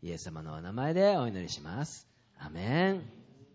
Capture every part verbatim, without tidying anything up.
イエス様のお名前でお祈りします。アメン。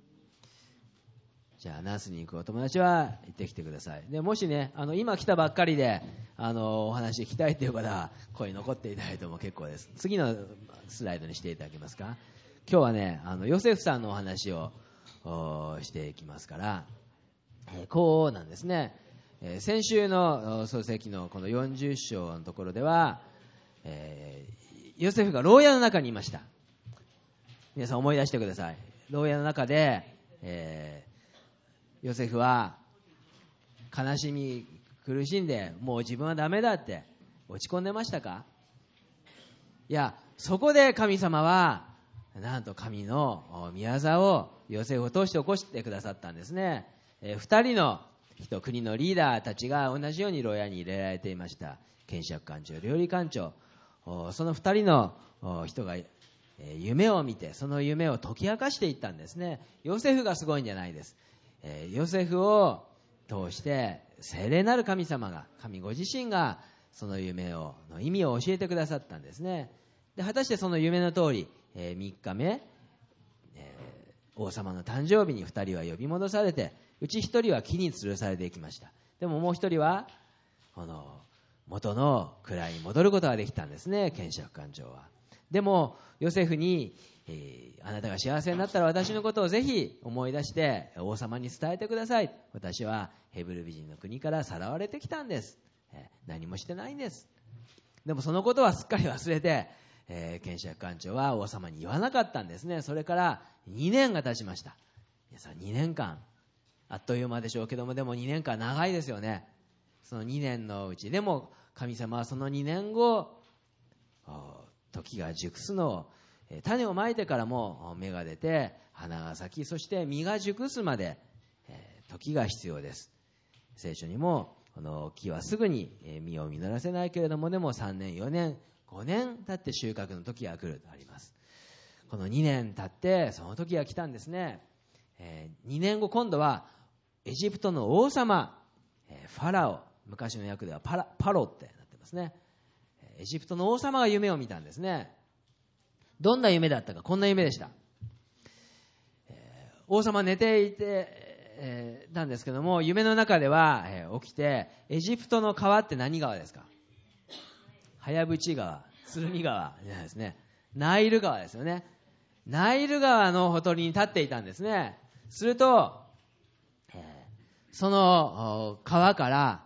じゃあナースに行くお友達は行ってきてください。でもしね、あの今来たばっかりであのお話聞きたいという方は声に残っていただいても結構です。次のスライドにしていただけますか。今日はね、あのヨセフさんのお話をしていきますから、えー、こうなんですね。えー、先週の創世記のこのよんじゅっ章のところでは、えー、ヨセフが牢屋の中にいました。皆さん思い出してください。牢屋の中で、えーヨセフは悲しみ苦しんでもう自分はダメだって落ち込んでましたか。いや、そこで神様はなんと神の御業をヨセフを通して起こしてくださったんですね。えー、二人の人、国のリーダーたちが同じように牢屋に入れられていました。検釈官長、料理官長、その二人の人が夢を見てその夢を解き明かしていったんですね。ヨセフがすごいんじゃないです。えー、ヨセフを通して聖霊なる神様が、神ご自身がその夢をの意味を教えてくださったんですね。で果たしてその夢の通り、えー、みっかめ、えー、王様の誕生日にふたりは呼び戻されて、うちひとりは木に吊るされていきました。でももうひとりはこの元の位に戻ることができたんですね、検釈官長は。でもヨセフに、えー、あなたが幸せになったら私のことをぜひ思い出して王様に伝えてください。私はヘブル美人の国からさらわれてきたんです、えー、何もしてないんです。でもそのことはすっかり忘れて、えー、検釈官長は王様に言わなかったんですね。それからにねんが経ちました。皆さんにねんかんあっという間でしょうけども、でもにねんかん長いですよね。そのにねんのうちでも神様はそのにねんご時が熟すのを、種をまいてからも芽が出て花が咲き、そして実が熟すまで時が必要です。聖書にもこの木はすぐに実を実らせないけれども、でもさんねんよねんごねん経って収穫の時が来るとあります。このにねん経ってその時が来たんですね。にねんご、今度はエジプトの王様ファラオ、昔の訳ではパラ、パロってなってますね。エジプトの王様が夢を見たんですね。どんな夢だったか、こんな夢でした。えー、王様寝ていて、えー、たんですけども、夢の中では、えー、起きて、エジプトの川って何川ですか。早淵川、鶴見川じゃないですね。ナイル川ですよね。ナイル川のほとりに立っていたんですね。すると、えー、その川から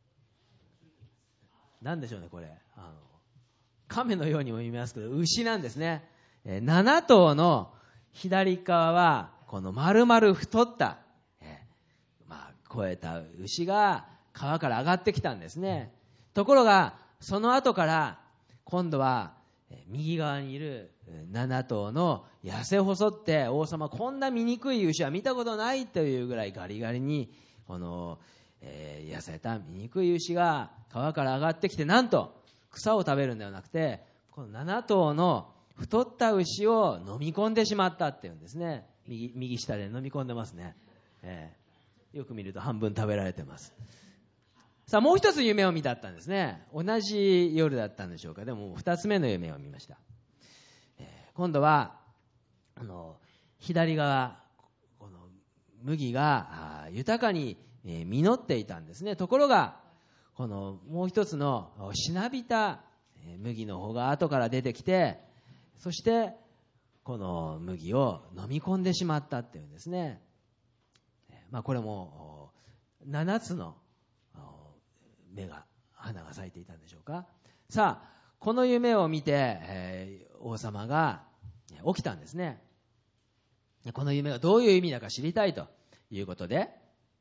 何でしょうね、これあの亀のようにも見えますけど牛なんですね。なな頭の左側はこの丸々太った、えーまあ、肥えた牛が川から上がってきたんですね。ところがその後から今度は右側にいるなな頭の痩せ細って、王様こんな醜い牛は見たことないというぐらいガリガリにこの、えー、痩せた醜い牛が川から上がってきて、なんと草を食べるんではなくてこのなな頭の太った牛を飲み込んでしまったっていうんですね。 右, 右下で飲み込んでますね、えー、よく見ると半分食べられてます。さあもう一つ夢を見たったんですね。同じ夜だったんでしょうか。でも二つ目の夢を見ました。えー、今度はあの左側この麦が豊かに実っていたんですね。ところがこのもう一つのしなびた麦の方が後から出てきて、そしてこの麦を飲み込んでしまったっていうんですね。まあ、これもななつの芽が花が咲いていたんでしょうか。さあこの夢を見て、えー、王様が起きたんですね。この夢がどういう意味だか知りたいということで、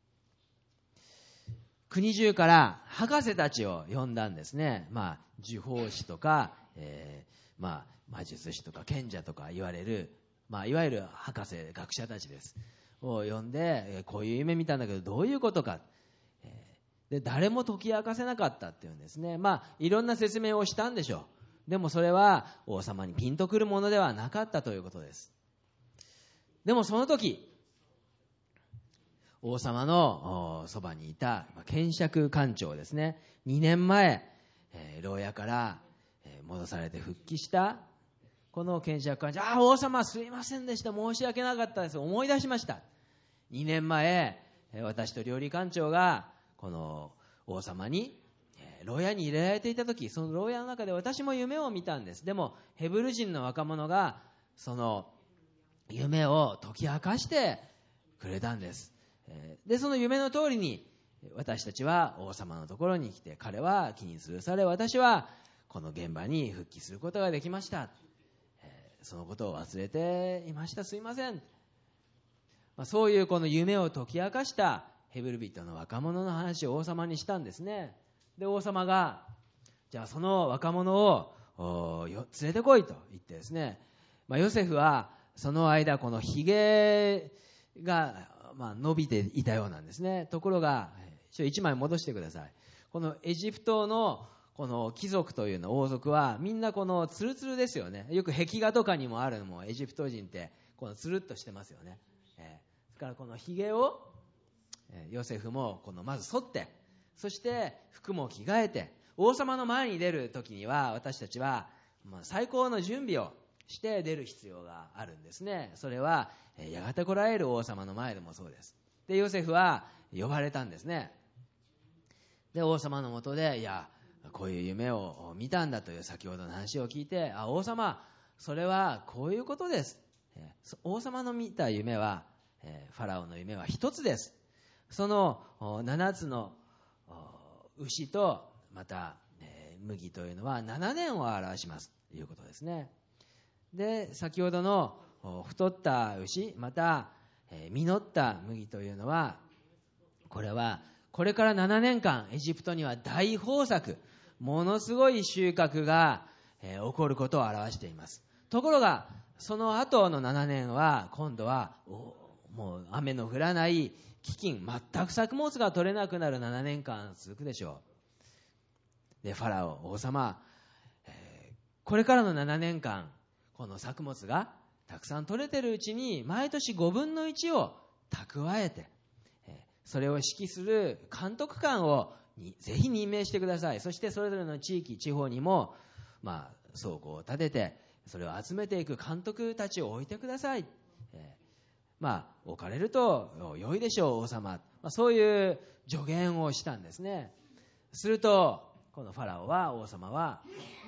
国中から博士たちを呼んだんですね。まあ呪法師とか、えー、まあ魔術師とか賢者とか言われる、まあいわゆる博士学者たちですを呼んで、えー、こういう夢見たんだけどどういうことか、えー、で誰も解き明かせなかったっていうんですね。まあいろんな説明をしたんでしょう。でもそれは王様にピンとくるものではなかったということです。でもその時王様のそばにいた検釈官長ですね。にねんまえ、えー、牢屋から戻されて復帰したこの検察官じゃあ王様すいませんでした、申し訳なかったです、思い出しました。にねんまえ私と料理官長がこの王様に牢屋に入れられていた時、その牢屋の中で私も夢を見たんです。でもヘブル人の若者がその夢を解き明かしてくれたんです。でその夢の通りに私たちは王様のところに来て、彼は気に吊るされ、私はこの現場に復帰することができました。そのことを忘れていました、すいません。まあ、そういうこの夢を解き明かしたヘブル人の若者の話を王様にしたんですね。で王様がじゃあその若者を連れてこいと言ってですね、まあ、ヨセフはその間このひげがまあ伸びていたようなんですね。ところがちょいちまい戻してください。このエジプトのこの貴族というの王族はみんなこのツルツルですよね。よく壁画とかにもあるのもエジプト人ってこのツルッとしてますよね。えー、ですからこのひげをヨセフもこのまず剃って、そして服も着替えて王様の前に出る時には私たちはまあ最高の準備をして出る必要があるんですね。それはやがて来られる王様の前でもそうです。でヨセフは呼ばれたんですね。で王様の下でいやこういう夢を見たんだという先ほどの話を聞いて、あ王様それはこういうことです。王様の見た夢はファラオの夢は一つです。その七つの牛とまた麦というのはななねんを表しますということですね。で先ほどの太った牛また実った麦というのは、これはこれからななねんかんエジプトには大豊作、ものすごい収穫が起こることを表しています。ところがその後のななねんは今度はもう雨の降らない飢饉、全く作物が取れなくなるななねんかん続くでしょう。でファラオ王様、えー、これからのななねんかんこの作物がたくさん取れてるうちに毎年ごぶんのいちを蓄えて、それを指揮する監督官をぜひ任命してください。そしてそれぞれの地域地方にも、まあ、倉庫を建ててそれを集めていく監督たちを置いてください。えー、まあ置かれると良いでしょう王様、まあ、そういう助言をしたんですね。するとこのファラオは王様は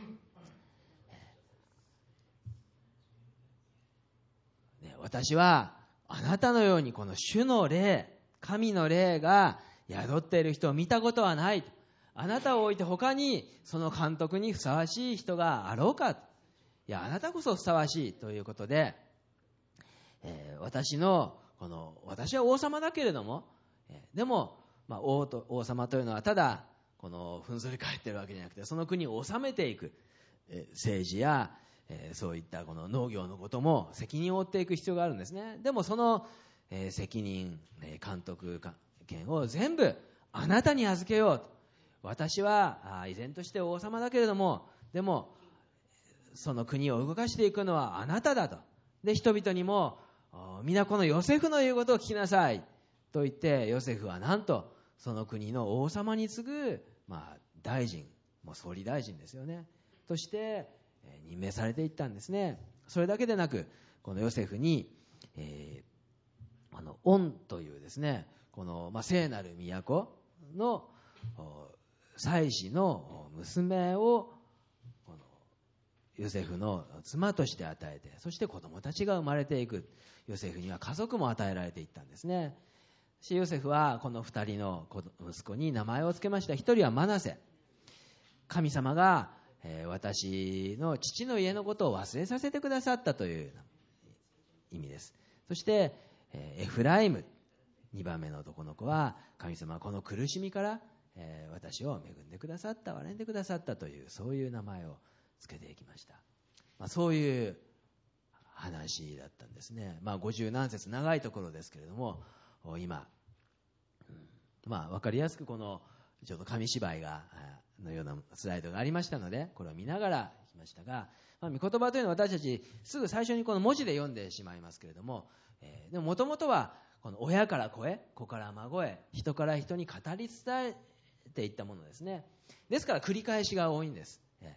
私はあなたのようにこの主の霊、神の霊が宿っている人を見たことはない。あなたを置いて他にその監督にふさわしい人があろうか。いやあなたこそふさわしいということで、えー、私のこの私は王様だけれども、えー、でも、まあ、王と王様というのはただこのふんぞり返っているわけじゃなくて、その国を治めていく、えー、政治やえー、そういったこの農業のことも責任を負っていく必要があるんですね。でもその、えー、責任、えー、監督権を全部あなたに預けようと。私は依然として王様だけれども、でもその国を動かしていくのはあなただと。で人々にも皆このヨセフの言うことを聞きなさいと言って、ヨセフはなんとその国の王様に次ぐ、まあ、大臣、もう総理大臣ですよねとして任命されていったんですね。それだけでなくこのヨセフに、えー、あのオンというですね、この、まあ、聖なる都の祭司の娘をこのヨセフの妻として与えて、そして子供たちが生まれていく。ヨセフには家族も与えられていったんですね。そしてヨセフはこの二人の息子に名前を付けました。一人はマナセ、神様がえー、私の父の家のことを忘れさせてくださったという意味です。そして、えー、エフライム、にばんめの男の子は神様はこの苦しみから、えー、私を恵んでくださった、憐れんでくださったという、そういう名前を付けていきました。まあ、そういう話だったんですね。まあ、ごじゅうなん節長いところですけれども、今、うん、まあ、分かりやすくこのちょっと紙芝居がのようなスライドがありましたので、これを見ながら来ましたが、まあ、御言葉というのは私たちすぐ最初にこの文字で読んでしまいますけれども、えー、でももともとはこの親から子へ、子から孫へ、人から人に語り伝えていったものですね。ですから繰り返しが多いんです。え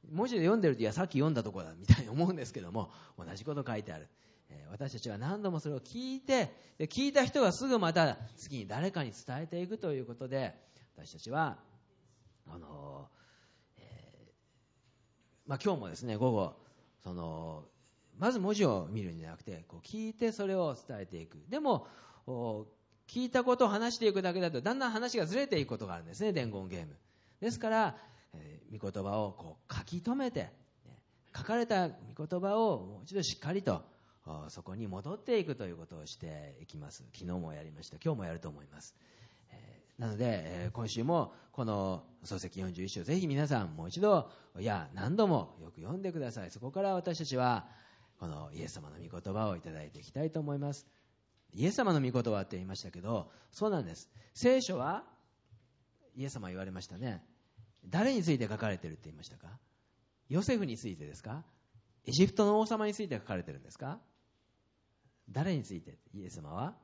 文字で読んでると、いやさっき読んだところだみたいに思うんですけども、同じこと書いてある。えー、私たちは何度もそれを聞いて、で聞いた人がすぐまた次に誰かに伝えていくということで、私たちはあの、えーまあ、今日もですね午後そのまず文字を見るんじゃなくて、こう聞いてそれを伝えていく。でも聞いたことを話していくだけだとだんだん話がずれていくことがあるんですね、伝言ゲームですから、えー、御言葉をこう書き留めて、ね、書かれた御言葉をもう一度しっかりとそこに戻っていくということをしていきます。昨日もやりました。今日もやると思います。えー、なので、えー、今週もこの創世記よんじゅういっ章、ぜひ皆さんもう一度、いや何度もよく読んでください。そこから私たちはこのイエス様の御言葉をいただいていきたいと思います。イエス様の御言葉って言いましたけど、そうなんです。聖書はイエス様言われましたね。誰について書かれてるって言いましたか？ヨセフについてですか？エジプトの王様について書かれてるんですか？誰について？イエス様は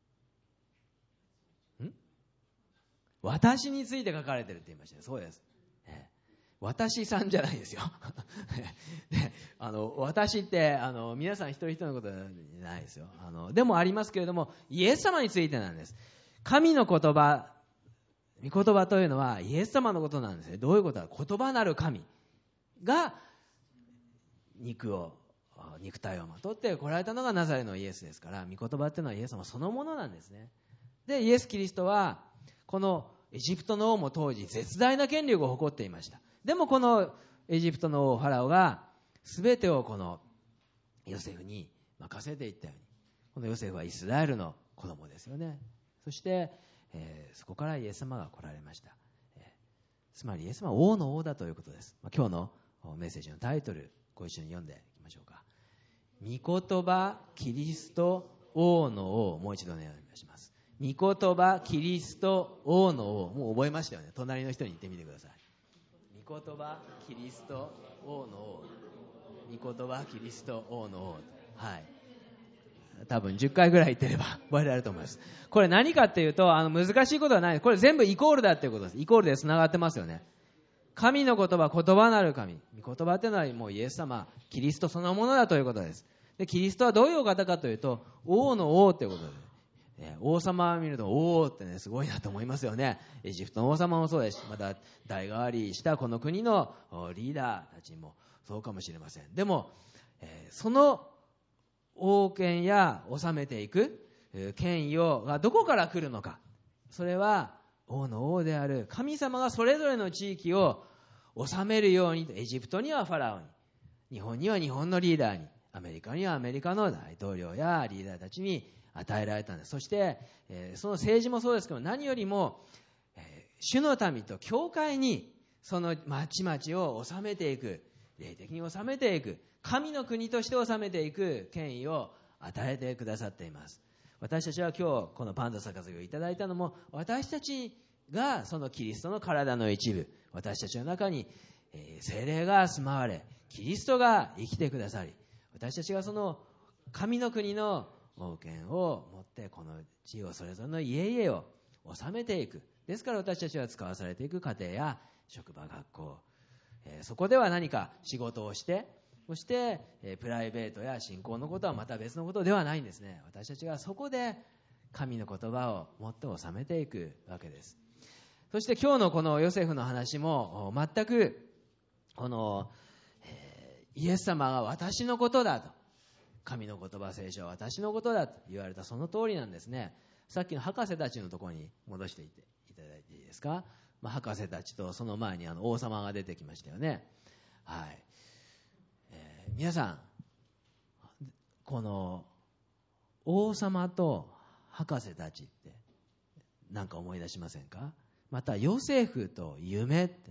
ん私について書かれてるって言いましたね。そうです、えー私さんじゃないですよであの私ってあの皆さん一人一人のことじゃないですよ。あのでもありますけれども、イエス様についてなんです。神の言葉、御言葉というのはイエス様のことなんですね。どういうことか、言葉なる神が肉を肉体をまとって来られたのがナザレのイエスですから、御言葉っていうのはイエス様そのものなんですね。でイエス・キリストはこのエジプトの王も当時絶大な権力を誇っていました。でもこのエジプトの王ファラオが全てをこのヨセフに任せていったように、このヨセフはイスラエルの子供ですよね。そして、えー、そこからイエス様が来られました。えー、つまりイエス様は王の王だということです。まあ、今日のメッセージのタイトルご一緒に読んでいきましょうか。御言葉キリスト王の王、もう一度お願いします。御言葉キリスト王の王、もう覚えましたよね。隣の人に言ってみてください。御言葉キリスト王の王、御言葉キリスト王の王、はい、多分じゅっかいぐらい言ってれば覚えられると思います。これ何かっていうと、あの難しいことはない。これ全部イコールだっていうことです。イコールでつながってますよね。神の言葉、言葉なる神、御言葉っていうのはもうイエス様、キリストそのものだということです。でキリストはどういうお方かというと、王の王ということです。王様を見るとおおってね、すごいなと思いますよね。エジプトの王様もそうですし、また代替わりしたこの国のリーダーたちもそうかもしれません。でも、えー、その王権や治めていく権威がどこから来るのか、それは王の王である神様がそれぞれの地域を治めるように、エジプトにはファラオに、日本には日本のリーダーに、アメリカにはアメリカの大統領やリーダーたちに与えられたんです。そして、えー、その政治もそうですけど、何よりも、えー、主の民と教会にその町々を治めていく、霊的に治めていく、神の国として治めていく権威を与えてくださっています。私たちは今日このパンダ杯をいただいたのも、私たちがそのキリストの体の一部、私たちの中に、えー、聖霊が住まわれ、キリストが生きてくださり、私たちがその神の国の王権を持ってこの地をそれぞれの家々を治めていく。ですから私たちは使わされていく家庭や職場、学校、えー、そこでは何か仕事をして、そして、えー、プライベートや信仰のことはまた別のことではないんですね。私たちがそこで神の言葉をもって治めていくわけです。そして今日のこのヨセフの話も全くこの、えー、イエス様が私のことだと、神の言葉、聖書は私のことだと言われたその通りなんですね。さっきの博士たちのところに戻していっていただいていいですか。まあ、博士たちとその前にあの王様が出てきましたよね。はい、えー、皆さんこの王様と博士たちって何か思い出しませんか。またヨセフと夢って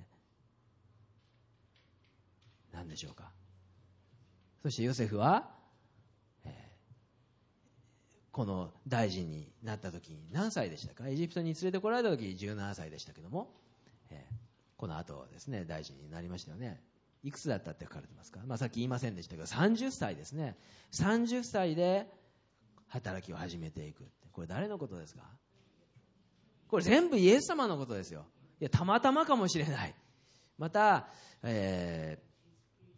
何でしょうか。そしてヨセフはこの大臣になった時に何歳でしたか。エジプトに連れてこられた時じゅうななさいでしたけども、えー、この後ですね大臣になりましたよね。いくつだったって書かれてますか。まあ、さっき言いませんでしたけどさんじゅっさいですね。さんじゅっさいで働きを始めていくって、これ誰のことですか。これ全部イエス様のことですよ。いやたまたまかもしれない。また、えー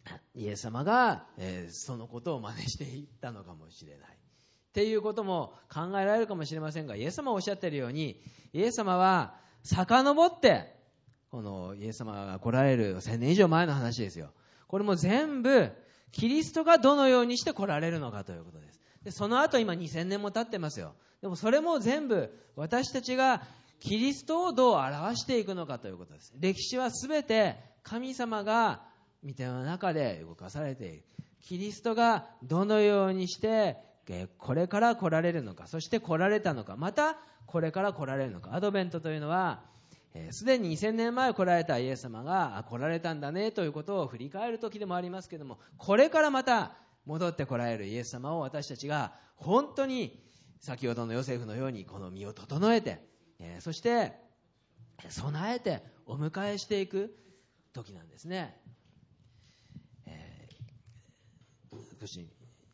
イエス様が、えー、そのことを真似していったのかもしれないっていうことも考えられるかもしれませんが、イエス様はおっしゃっているように、イエス様は遡ってこのイエス様が来られる千年以上前の話ですよ。これも全部キリストがどのようにして来られるのかということです。でその後今にせんねんも経ってますよ。でもそれも全部私たちがキリストをどう表していくのかということです。歴史はすべて神様が御手の中で動かされている。キリストがどのようにしてこれから来られるのか、そして来られたのか、またこれから来られるのか。アドベントというのはすでににせんねんまえ来られたイエス様が来られたんだねということを振り返る時でもありますけれども、これからまた戻って来られるイエス様を私たちが本当に先ほどのヨセフのようにこの身を整えて、えー、そして備えてお迎えしていく時なんですね。えー、少し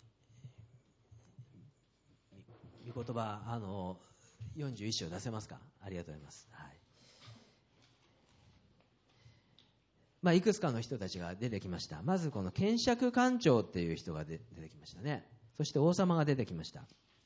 御言葉あのよんじゅういっ章出せますか。ありがとうございます。はい、まあ、いくつかの人たちが出てきました。まずこの検釈官長っていう人が出てきましたね。そして王様が出てきました。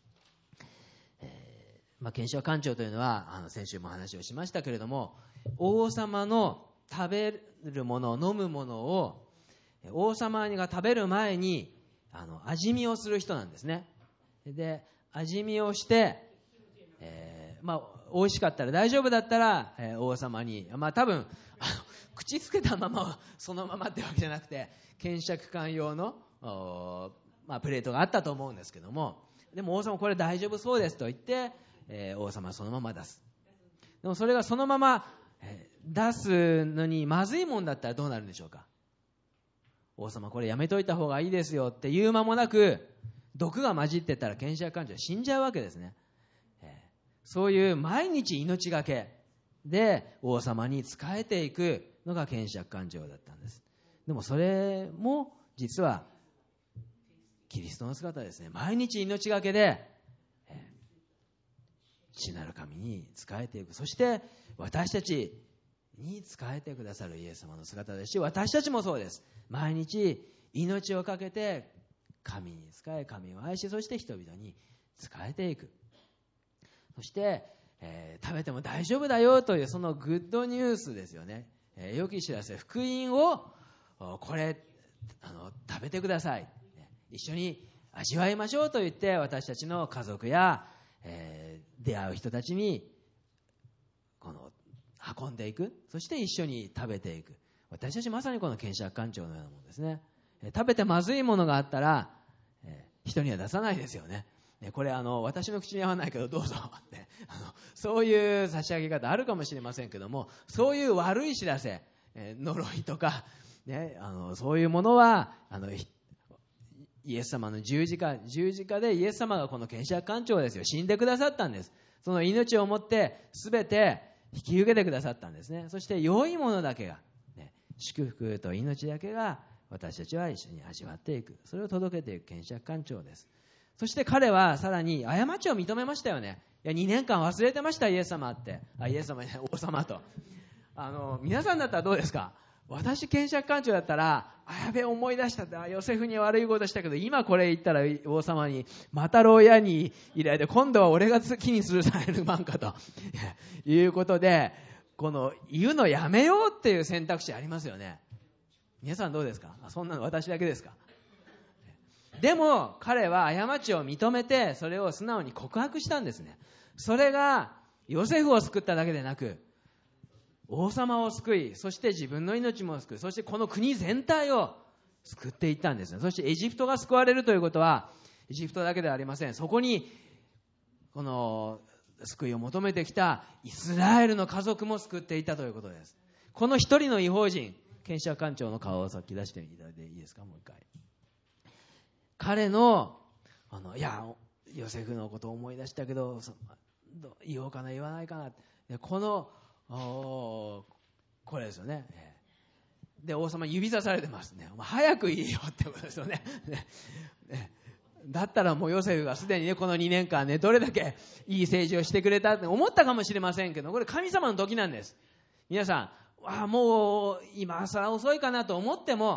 えーまあ、検釈官長というのはあの先週も話をしましたけれども、王様の食べるもの飲むものを王様が食べる前にあの味見をする人なんですね。で味見をして、えーまあ、美味しかったら大丈夫だったら、えー、王様に、まあ、多分あの口つけたままそのままってわけじゃなくて検釈官用の、まあ、プレートがあったと思うんですけども、でも王様これ大丈夫そうですと言って、えー、王様はそのまま出す。でもそれがそのまま、えー、出すのにまずいもんだったらどうなるんでしょうか。王様これやめといた方がいいですよって言う間もなく毒が混じってたら検釈官長は死んじゃうわけですね。えー、そういう毎日命がけで王様に仕えていくのが検釈官長だったんです。でもそれも実はキリストの姿ですね。毎日命がけで、えー、父なる神に仕えていく。そして私たちに仕えてくださるイエス様の姿ですし、私たちもそうです。毎日命をかけて神に仕え、神を愛し、そして人々に仕えていく。そして、えー、食べても大丈夫だよというそのグッドニュースですよね。えー、良き知らせ、福音をこれあの食べてください、一緒に味わいましょうと言って私たちの家族や、えー、出会う人たちにこの運んでいく。そして一緒に食べていく。私たちまさにこの検釈官長のようなものですね。食べてまずいものがあったら、えー、人には出さないですよね。これあの私の口に合わないけどどうぞってあのそういう差し上げ方あるかもしれませんけども、そういう悪い知らせ、えー、呪いとか、ね、あのそういうものはあのイエス様の十字架十字架でイエス様がこの検釈官長ですよ、死んでくださったんです。その命をもって全て引き受けてくださったんですね。そして良いものだけが、ね、祝福と命だけが私たちは一緒に味わっていく。それを届けていく検釈官長です。そして彼はさらに過ちを認めましたよね。いやにねんかん忘れてましたイエス様って、あイエス様王様とあの皆さんだったらどうですか。私検釈官長だったら、あやべ思い出したって、ヨセフに悪いことしたけど今これ言ったら王様にまた牢屋に入れられて、今度は俺が気にするされる番かということで、この言うのやめようっていう選択肢ありますよね。皆さんどうですか。そんなの私だけですか。でも彼は過ちを認めてそれを素直に告白したんですね。それがヨセフを救っただけでなく王様を救い、そして自分の命も救い、そしてこの国全体を救っていったんですね。そしてエジプトが救われるということはエジプトだけではありません。そこにこの救いを求めてきたイスラエルの家族も救っていたということです。この一人の異邦人、検釈官長の顔をさっき出していただいていいですか。もう一回彼の、あのいやヨセフのことを思い出したけど言おうかな言わないかな、このおこれですよね。で王様指さされてますね。早く言えよってことですよね。ねねだったらもうヨセフがすでにねこのにねんかんねどれだけいい政治をしてくれたって思ったかもしれませんけど、これ神様の時なんです。皆さんあもう今更遅いかなと思っても、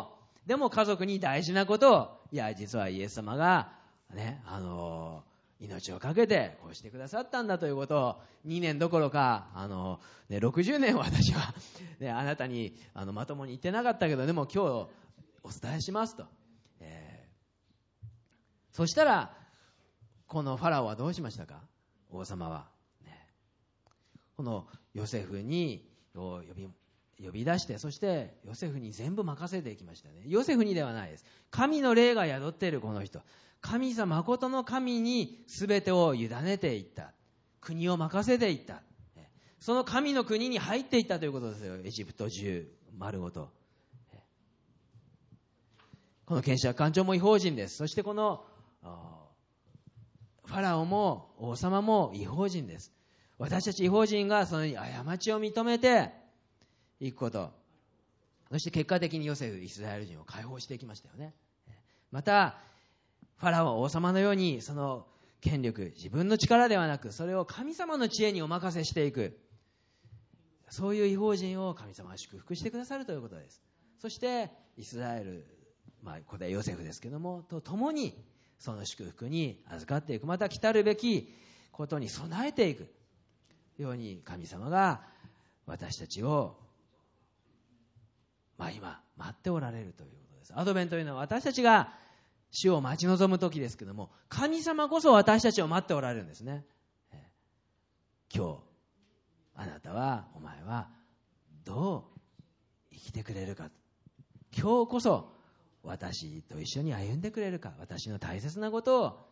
でも家族に大事なことを、いや実はイエス様がね、あの命を懸けてこうしてくださったんだということをにねんどころかあの、ね、ろくじゅうねん私は、ね、あなたにあのまともに言ってなかったけど、でも今日お伝えしますと、えー、そしたらこのファラオはどうしましたか。王様は、ね、このヨセフに呼び呼び出して、そしてヨセフに全部任せていきましたね。ヨセフにではないです。神の霊が宿っているこの人、神様、誠の神に全てを委ねていった。国を任せていった。その神の国に入っていったということですよ。エジプト中丸ごと。この検察官長も違法人です。そしてこのファラオも王様も違法人です。私たち違法人がその過ちを認めていくこと、そして結果的にヨセフ、イスラエル人を解放していきましたよね。またファラオは王様のようにその権力、自分の力ではなくそれを神様の知恵にお任せしていく、そういう違法人を神様が祝福してくださるということです。そしてイスラエル、まあ、これはヨセフですけどもと共にその祝福に預かっていく、また来たるべきことに備えていくように神様が私たちを、まあ、今待っておられるということです。アドベントというのは私たちが主を待ち望む時ですけども、神様こそ私たちを待っておられるんですね。今日あなたは、お前はどう生きてくれるか、今日こそ私と一緒に歩んでくれるか、私の大切なことを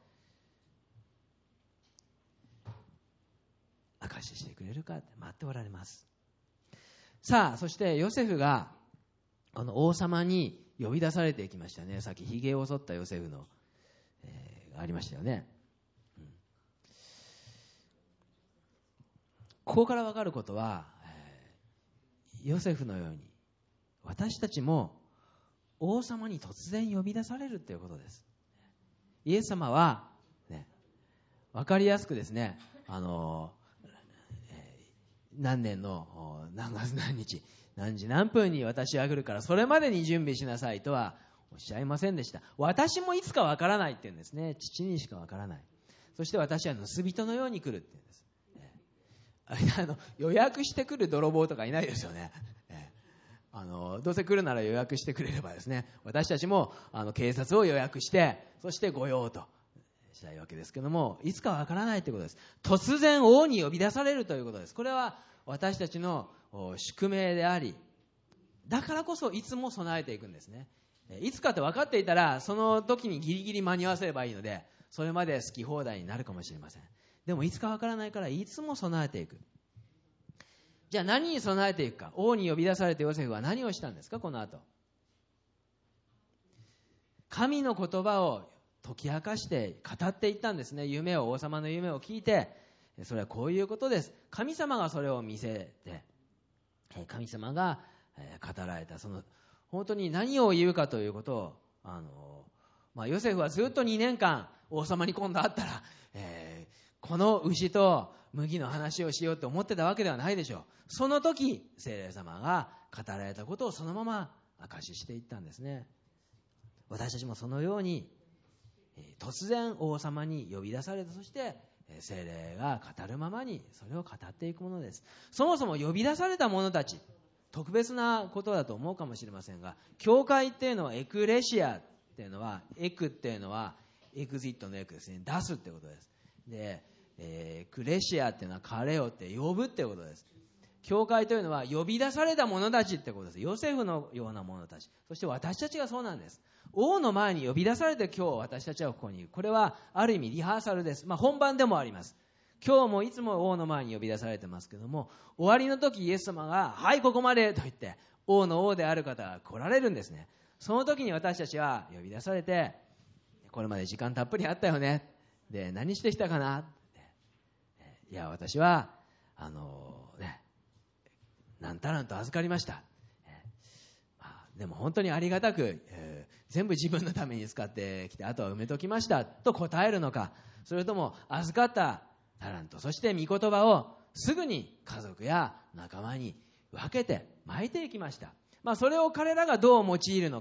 証ししてくれるか待っておられます。さあ、そしてヨセフがこの王様に呼び出されていきましたね。さっきひげを剃ったヨセフの、えー、ありましたよね、うん、ここから分かることは、えー、ヨセフのように私たちも王様に突然呼び出されるということです。イエス様は、ね、分かりやすくですね、あの、えー、何年の何月何日何時何分に私は来るからそれまでに準備しなさいとはおっしゃいませんでした。私もいつか分からないって言うんですね。父にしか分からない。そして私は盗人のように来るって言うんです。あの予約してくる泥棒とかいないですよね。あのどうせ来るなら予約してくれればですね、私たちもあの警察を予約してそして御用としたいわけですけども、いつか分からないということです。突然王に呼び出されるということです。これは私たちの宿命であり、だからこそいつも備えていくんですね。いつかって分かっていたらその時にギリギリ間に合わせればいいので、それまで好き放題になるかもしれません。でもいつか分からないからいつも備えていく。じゃあ何に備えていくか。王に呼び出されてヨセフは何をしたんですか。この後神の言葉を解き明かして語っていったんですね。夢を、王様の夢を聞いて、それはこういうことです。神様がそれを見せて、神様が語られた、その本当に何を言うかということを、あの、まあ、ヨセフはずっとにねんかん王様に今度会ったら、えー、この牛と麦の話をしようと思ってたわけではないでしょう。その時聖霊様が語られたことをそのまま証ししていったんですね。私たちもそのように突然王様に呼び出された、そして聖霊が語るままにそれを語っていくものです。そもそも呼び出された者たち、特別なことだと思うかもしれませんが、教会っていうのはエクレシアっていうのは、エクっていうのはエクジットのエクですね、出すってことです。で、えー、クレシアっていうのはカレオって呼ぶってことです。教会というのは呼び出された者たちってことです。ヨセフのような者たち、そして私たちがそうなんです。王の前に呼び出されて今日私たちはここにいる。これはある意味リハーサルです。まあ、本番でもあります。今日もいつも王の前に呼び出されてますけども、終わりの時イエス様がはいここまでと言って王の王である方が来られるんですね。その時に私たちは呼び出されて、これまで時間たっぷりあったよね、で何してきたかな、いや私はあのね何タラント預かりました、でも本当にありがたく、えー、全部自分のために使ってきてあとは埋めときましたと答えるのか、それとも預かったタラント、そして御言葉をすぐに家族や仲間に分けて撒いていきました。まあ、それを彼らがどう用いるのか、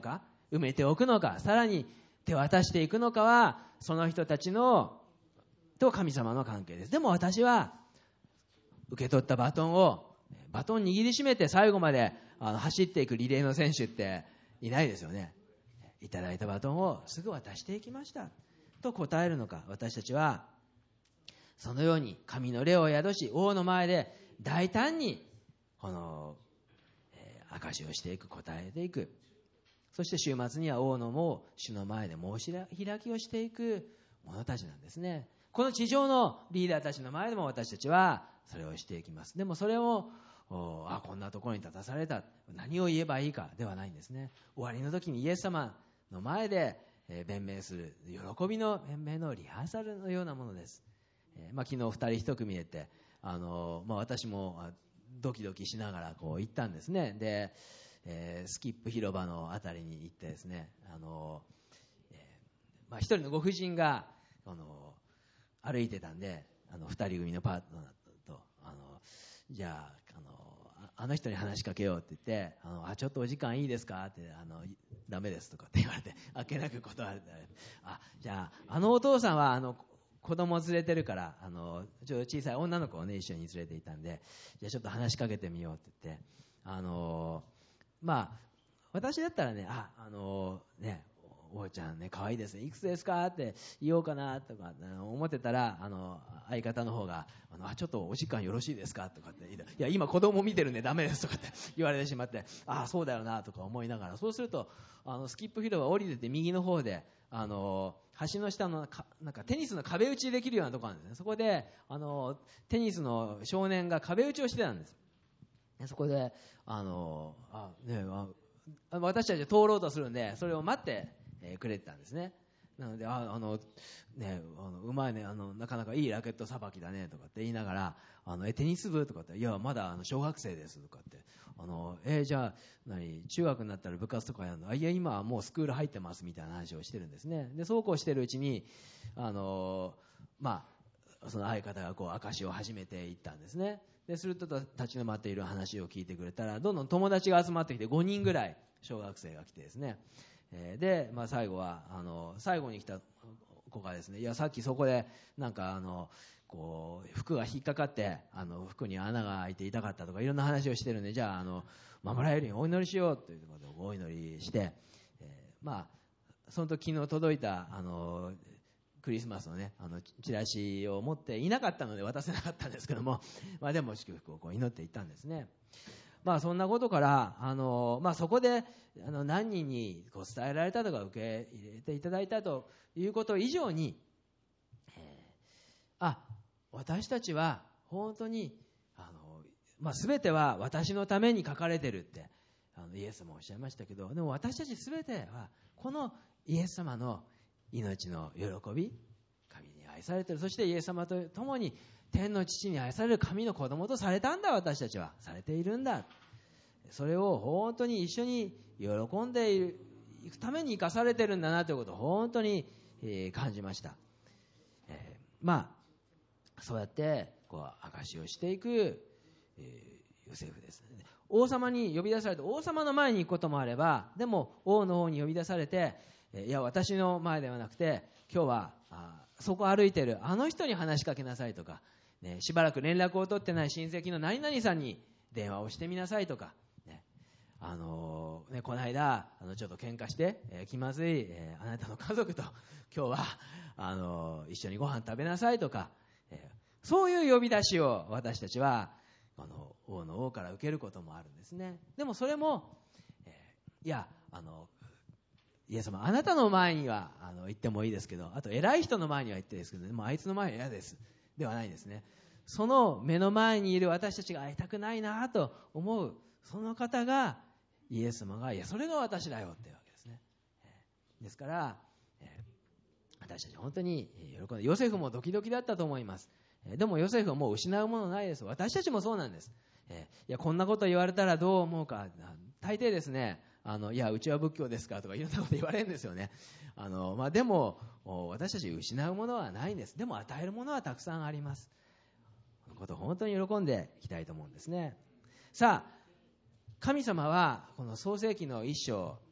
埋めておくのか、さらに手渡していくのかはその人たちのと神様の関係です。でも私は受け取ったバトンをバトン握りしめて最後まであの走っていくリレーの選手っていないですよね。いただいたバトンをすぐ渡していきましたと答えるのか、私たちはそのように神の霊を宿し王の前で大胆にこの、えー、証しをしていく、答えていく、そして週末には王のも主の前で申し開きをしていく者たちなんですね。この地上のリーダーたちの前でも私たちはそれをしていきます。でもそれをあこんなところに立たされた、何を言えばいいかではないんですね。終わりの時にイエス様の前で弁明する喜びの弁明のリハーサルのようなものです。えーまあ、昨日ふたり一組でってあの、まあ、私もドキドキしながらこう行ったんですね。で、えー、スキップ広場のあたりに行ってですね、あの、えーまあ、一人のご婦人があの歩いてたんで、あの二人組のパートナーとあのじゃああのあの人に話しかけようって言って、あのあちょっとお時間いいですかって、あのダメですとかって言われて、あっけなく断られて、あじゃああのお父さんはあの子供を連れてるから、あのちょっと小さい女の子をね一緒に連れていたんで、じゃあちょっと話しかけてみようって言って、あのまあ私だったらね、ああのねおばちゃんね可愛いですね、いくつですかって言おうかなとか思ってたら、あの相方の方があのあちょっとお時間よろしいですかとかって、いや今子供見てるんでダメですとかって言われてしまって、ああそうだよなとか思いながら、そうするとあのスキップ広場降りてて右の方であの橋の下のかなんかテニスの壁打ちできるようなところなんですね。そこであのテニスの少年が壁打ちをしてたんです。そこであのあ、ね、あ私たちは通ろうとするんでそれを待ってくれてたんですね。なのでああの、ね、あのうまいね、あのなかなかいいラケットさばきだねとかって言いながら、あのえテニス部とかって、いやまだあの小学生ですとかって、あのえじゃあ何中学になったら部活とかやるの、あいや今はもうスクール入ってますみたいな話をしてるんですね。でそうこうしてるうちにあのまあその相方がこう証しを始めていったんですね。ですると立ち止まっている話を聞いてくれたら、どんどん友達が集まってきてごにんぐらい小学生が来てですね、で、まあ、最後はあの最後に来た子がですね、いやさっきそこでなんかあのこう服が引っかかってあの服に穴が開いて痛かったとかいろんな話をしてるんで、じゃああの守られるようにお祈りしようということでお祈りして、えー、まあその時昨日届いたあのクリスマスのねあのチラシを持っていなかったので渡せなかったんですけども、まあ、でも祝福をこう祈っていったんですね。まあ、そんなことからあの、まあ、そこであの何人にこう伝えられたとか受け入れていただいたということ以上に、えー、あ私たちは本当にあの、まあ、全ては私のために書かれてるってあのイエス様おっしゃいましたけど、でも私たち全てはこのイエス様の命の喜び、神に愛されている、そしてイエス様と共に天の父に愛される神の子供とされたんだ、私たちはされているんだ、それを本当に一緒に喜んでいくために生かされているんだなということを本当に感じました。えー、まあそうやってこう証しをしていく、えー、ヨセフです。王様に呼び出されて王様の前に行くこともあれば、でも王の方に呼び出されて、いや私の前ではなくて今日はあそこ歩いてるあの人に話しかけなさいとか、ね、しばらく連絡を取ってない親戚の何々さんに電話をしてみなさいとか、ね、あのーね、この間あのちょっと喧嘩して、えー、気まずい、えー、あなたの家族と今日はあのー、一緒にご飯食べなさいとか、えー、そういう呼び出しを私たちはあの王の王から受けることもあるんですね。でもそれも、えー、いやあのイエス様あなたの前にはあの行ってもいいですけど、あと偉い人の前には行っていいですけど、でもあいつの前は嫌ですではないですね。その目の前にいる私たちが会いたくないなと思うその方がイエス様が、いやそれが私だよっていうわけですね。ですから、えー、私たち本当に喜んで、ヨセフもドキドキだったと思います。でもヨセフはもう失うものないです。私たちもそうなんです。えー、いやこんなこと言われたらどう思うか、大抵ですね、あのいやうちは仏教ですかとかいろんなこと言われるんですよね。あの、まあ、でも私たち失うものはないんです。でも与えるものはたくさんあります。このことを本当に喜んでいきたいと思うんですね。さあ神様はこの創世記の一章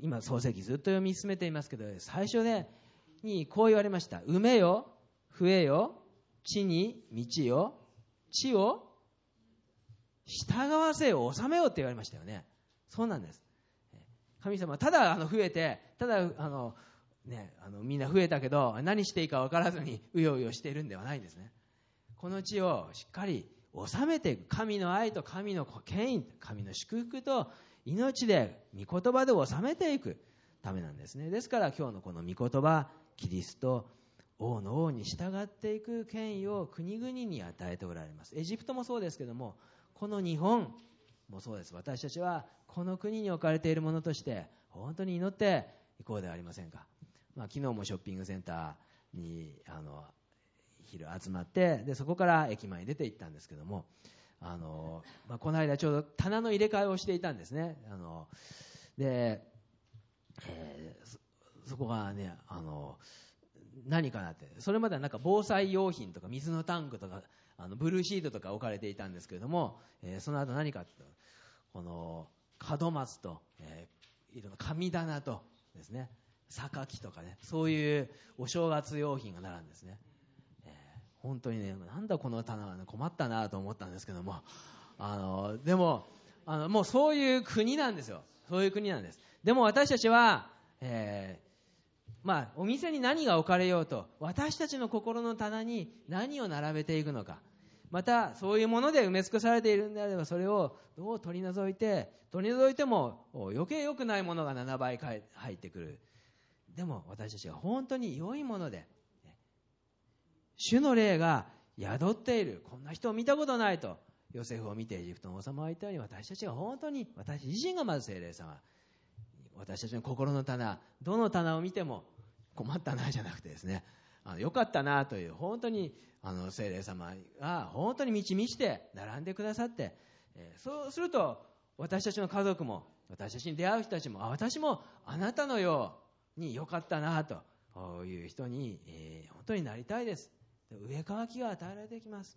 今創世記ずっと読み進めていますけど、最初でにこう言われました。埋めよ、増えよ、地に道よ、地を従わせよ、治めよって言われましたよね。そうなんです。神様はただあの増えて、ただあの、ね、あのみんな増えたけど何していいか分からずにうようよしているんではないんですね。この地をしっかり治めていく、神の愛と神の権威、神の祝福と命で御言葉で治めていくためなんですね。ですから今日のこの御言葉、キリスト王の王に従っていく権威を国々に与えておられます。エジプトもそうですけども、この日本もそうです。私たちはこの国に置かれているものとして本当に祈っていこうではありませんか。まあ、昨日もショッピングセンターにあの昼集まって、でそこから駅前に出て行ったんですけども、あの、まあ、この間ちょうど棚の入れ替えをしていたんですね。あので、えー、そ, そこがね、あの何かなって、それまではなんか防災用品とか水のタンクとかあのブルーシートとか置かれていたんですけれども、えー、その後何かっていうと、この門松と、えー、いろんな神棚とですね、榊とかね、そういうお正月用品が並んでですね、えー、本当にね、なんだこの棚は、ね、困ったなと思ったんですけども、あのでもあのもうそういう国なんですよ。そういう国なんです。でも私たちは、えーまあ、お店に何が置かれようと、私たちの心の棚に何を並べていくのか、またそういうもので埋め尽くされているんであれば、それをどう取り除いて、取り除いても余計良くないものがななばい入ってくる。でも私たちが本当に良いもので、主の霊が宿っている、こんな人を見たことないとヨセフを見てエジプトの王様が言ったように、私たちが本当に、私自身がまず聖霊様、私たちの心の棚、どの棚を見ても困ったなじゃなくてですね、あのよかったなという、本当にあの聖霊様が本当に満ち満ちて並んでくださって、えー、そうすると私たちの家族も、私たちに出会う人たちも、あ、私もあなたのようによかったなという人に、えー、本当になりたいです。植え替きが与えられてきます。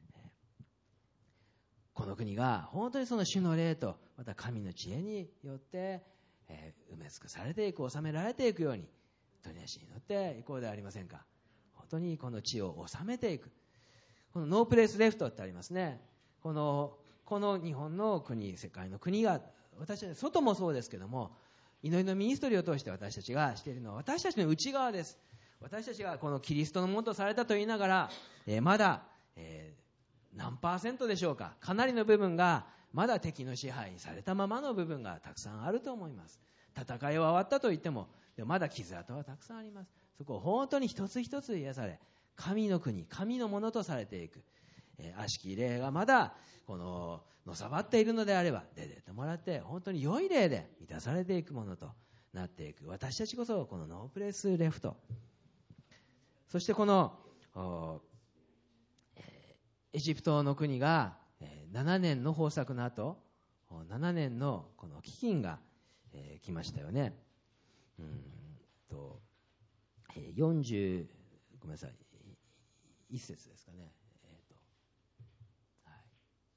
この国が本当にその主の霊とまた神の知恵によって、えー、埋め尽くされていく、収められていくように取り出しに乗っていこうではありませんか。本当にこの地を収めていく。このノープレイスレフトってありますね。このこの日本の国、世界の国が、私たち外もそうですけども、祈りのミニストリーを通して私たちがしているのは私たちの内側です。私たちがこのキリストのものとされたと言いながら、えー、まだ、えー、何パーセントでしょうか、かなりの部分がまだ敵の支配されたままの部分がたくさんあると思います。戦いは終わったと言っても、でもまだ傷跡はたくさんあります。そこを本当に一つ一つ癒され、神の国、神のものとされていく、えー、悪しき霊がまだこののさばっているのであれば出てってもらって、本当に良い霊で満たされていくものとなっていく。私たちこそこのノープレスレフト、そしてこのエジプトの国がななねんの豊作の後、ななねんのこの飢饉が来ましたよね。うんとよんじゅう、ごめんなさい、一節ですかね、えーとはい、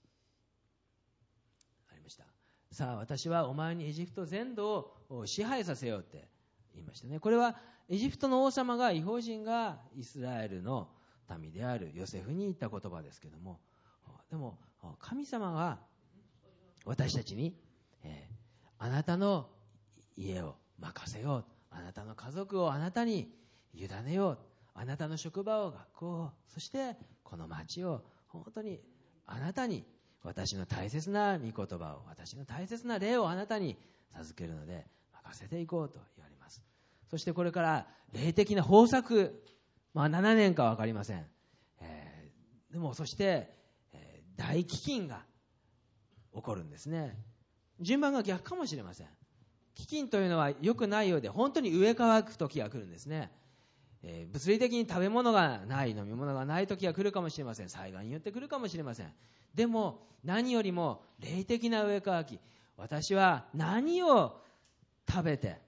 ありました。さあ私はお前にエジプト全土を支配させようって言いましたね。これはエジプトの王様が、異邦人がイスラエルの民であるヨセフに言った言葉ですけども、でも神様は私たちに、えー、あなたの家を任せよう、あなたの家族をあなたに委ねよう、あなたの職場を、学校を、そしてこの町を本当にあなたに、私の大切な御言葉を、私の大切な霊をあなたに授けるので任せていこうと言われます。そしてこれから霊的な豊作、まあななねんかは分かりません、えー、でもそして、えー、大飢饉が起こるんですね。順番が逆かもしれません。飢饉というのは良くないようで、本当に植え替く時が来るんですね。えー、物理的に食べ物がない、飲み物がない時が来るかもしれません。災害によって来るかもしれません。でも何よりも霊的な植え替き、私は何を食べて、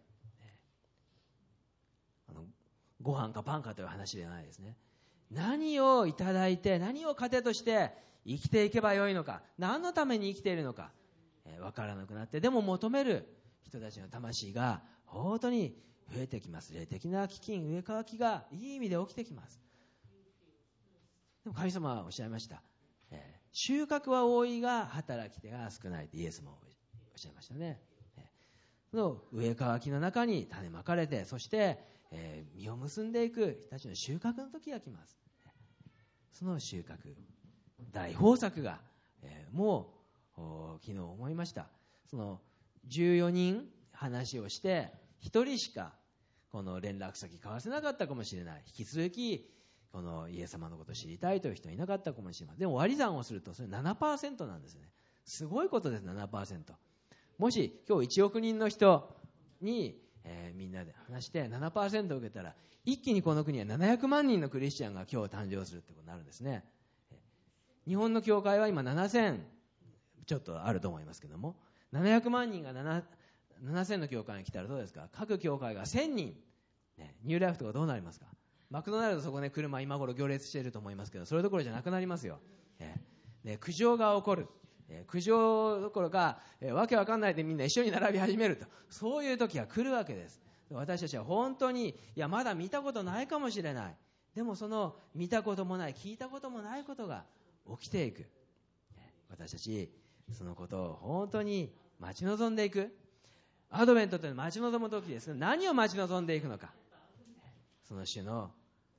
あのご飯かパンかという話ではないですね。何をいただいて、何を糧として生きていけばよいのか、何のために生きているのか、えー、分からなくなって、でも求める人たちの魂が本当に増えてきます。霊的な飢饉、植え替きがいい意味で起きてきます。でも神様はおっしゃいました。えー、収穫は多いが働き手が少ないとイエスもおっしゃいましたね。えー、その植え替きの中に種まかれて、そして、えー、実を結んでいく人たちの収穫の時が来ます。その収穫、大豊作が、えー、もう昨日思いました。そのじゅうよにん話をしてひとりしかこの連絡先交わせなかったかもしれない。引き続きこのイエス様のことを知りたいという人いなかったかもしれません。でも割り算をするとそれ ななパーセント なんですね。すごいことです。 ななパーセント。 もし今日いちおくにんの人に、えー、みんなで話して ななパーセント 受けたら、一気にこの国はななひゃくまんにんのクリスチャンが今日誕生するってことになるんですね。日本の教会は今ななせんちょっとあると思いますけども、ななひゃくまんにんがななせんの教会に来たらどうですか。各教会がせんにん、ね、ニューライフとかどうなりますか。マクドナルドそこね、車今頃行列していると思いますけど、それどころじゃなくなりますよ。えーね、苦情が起こる、えー、苦情どころか、えー、わけわかんないでみんな一緒に並び始めると、そういう時が来るわけです。私たちは本当に、いやまだ見たことないかもしれない、でもその見たこともない聞いたこともないことが起きていく。私たちそのことを本当に待ち望んでいく。アドベントというのは待ち望む時です。何を待ち望んでいくのか、その主の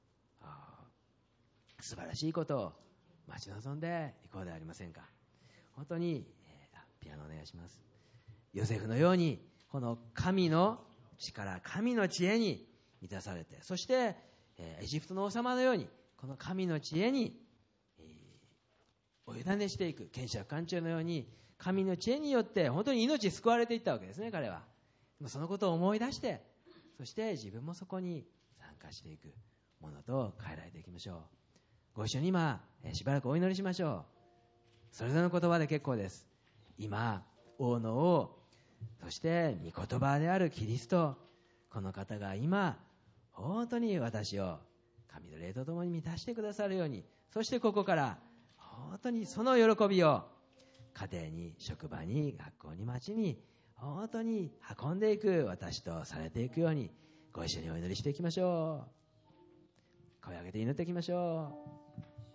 素晴らしいことを待ち望んでいこうではありませんか。本当に、えー、ピアノお願いします。ヨセフのようにこの神の力、神の知恵に満たされて、そして、えー、エジプトの王様のようにこの神の知恵に、えー、お委ねしていく。賢者官長のように神の知恵によって本当に命救われていったわけですね。彼はそのことを思い出して、そして自分もそこに参加していくものと変えられていきましょう。ご一緒に今しばらくお祈りしましょう。それぞれの言葉で結構です。今王の王、そして御言葉であるキリスト、この方が今本当に私を神の霊とともに満たしてくださるように、そしてここから本当にその喜びを家庭に、職場に、学校に、町に本当に運んでいく私とされていくように、ご一緒にお祈りしていきましょう。声を上げて祈っていきましょう。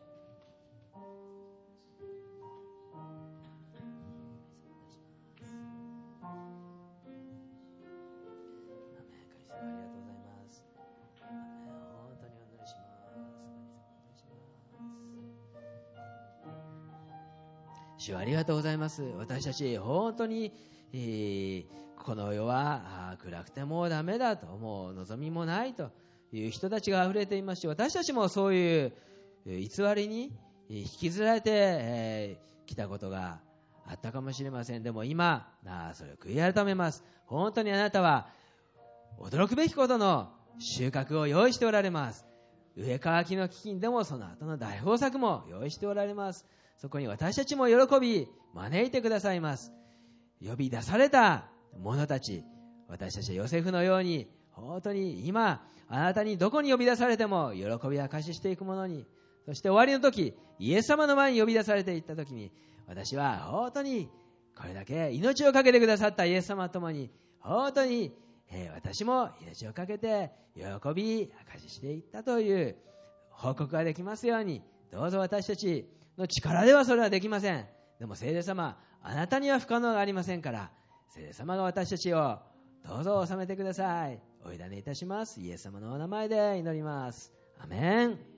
主ありがとうございます。私たち本当に、えー、この世は暗くてもうダメだと、もう望みもないという人たちがあふれていますし、私たちもそういう偽りに引きずられて、えー、来たことがあったかもしれません。でも今あそれを悔い改めます。本当にあなたは驚くべきことの収穫を用意しておられます。植え替きの飢饉でもその後の大豊作も用意しておられます。そこに私たちも喜び招いてくださいます。呼び出された者たち、私たちはヨセフのように本当に今あなたにどこに呼び出されても喜び証ししていくものに、そして終わりの時イエス様の前に呼び出されていった時に、私は本当にこれだけ命をかけてくださったイエス様と共に本当に、えー、私も命をかけて喜び証ししていったという報告ができますように、どうぞ私たちの力ではそれはできません。でも聖霊様、あなたには不可能がありませんから、聖霊様が私たちをどうぞ治めてください。お委ねいたします。イエス様のお名前で祈ります。アメン。